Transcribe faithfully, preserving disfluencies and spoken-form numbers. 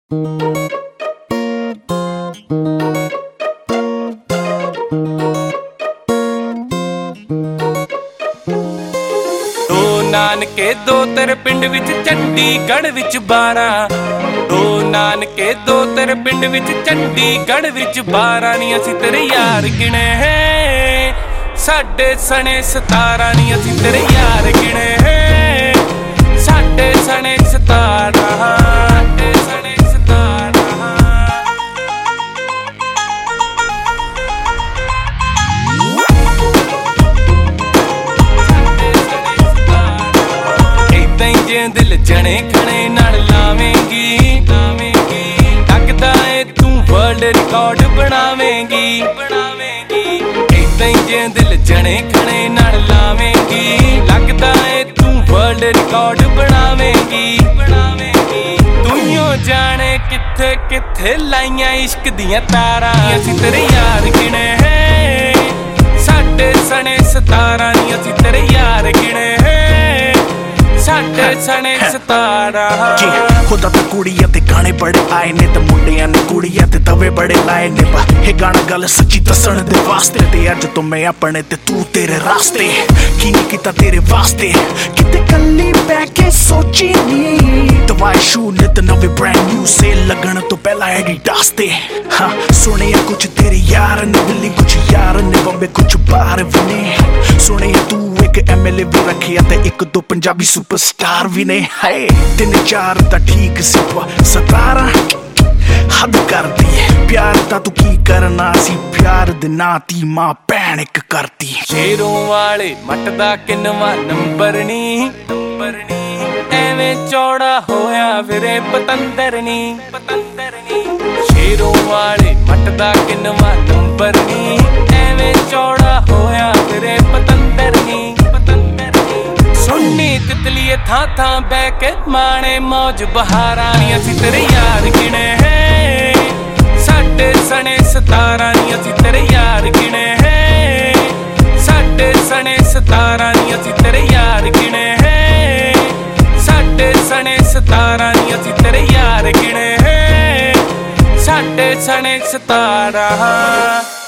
नानके दो तेरे पिंड विच चंडीगढ़ विच बारां दो नानके दो तेरे पिंड विच चंडीगढ़ विच बारां नी असीं तेरे यार गिणे साडे सने सतारां नी असीं तेरे यार गिणे साडे सने सतारां साडे सने सतारां इदां दिल जने खने नाल लावेंगी लावेंगी लगदा ए तू वर्ल्ड रिकॉर्ड बनावेंगी बनावेंगी इदां जे दिल जने खने नाल लावेंगी लगदा ए तू वर्ल्ड रिकॉर्ड बनावेंगी बनावेंगी तूं जाने किथे किथे लाइयां इश्क दियां तारां असीं तेरे यार गिणे साडे सने सतारां नी असीं तेरे यार गिणे खुदा तो कुड़िया ते गाने बड़े आए ने ते मुंडिया ने कुड़िया ते तवे बड़े लाए ने पा ये गाना गल सच्ची दसण दे वास्ते ते अज तो मैं अपने ते तू तेरे रास्ते की नहीं कीता तेरे वास्ते किते कल्ली बैके सोची नी दवाई शू नित नवे ब्रांड न्यू से लगन तो पहला एडिडास ते हाँ सुने कुछ तेरे यार ने दिल्ली कुछ यार ने बॉम्बे कुछ बाहर बने सुने तू एक एमएलए भी रखिया ते एक दो पंजाबी सुपरस्टार भी ने हाय तीन चार ता ठीक सी सतारा हद करती है प्यार ता तू की करना सी प्यार दे नाती मां भैन इक करती शेरों वाले मटदा किनवा नंबर नी नंबर नी एवें चौड़ा होया फिरे पतंदर नी पतंदर नी शेरों वाले मटदा किनवा नंबर नी एवें चौड़ा होया फिरे पतंदर नी पतंदर नी सुन्नी तितलिए थां थां बह के माणे मौज बहारां नी असीं तेरे यार गिणे साडे सने सतारां नी असीं तेरे यार गिणे साडे सने सतारां नी असीं तेरे यार गिणे साडे सने सतारां नी असीं तेरे यार गिणे साडे सने सतारां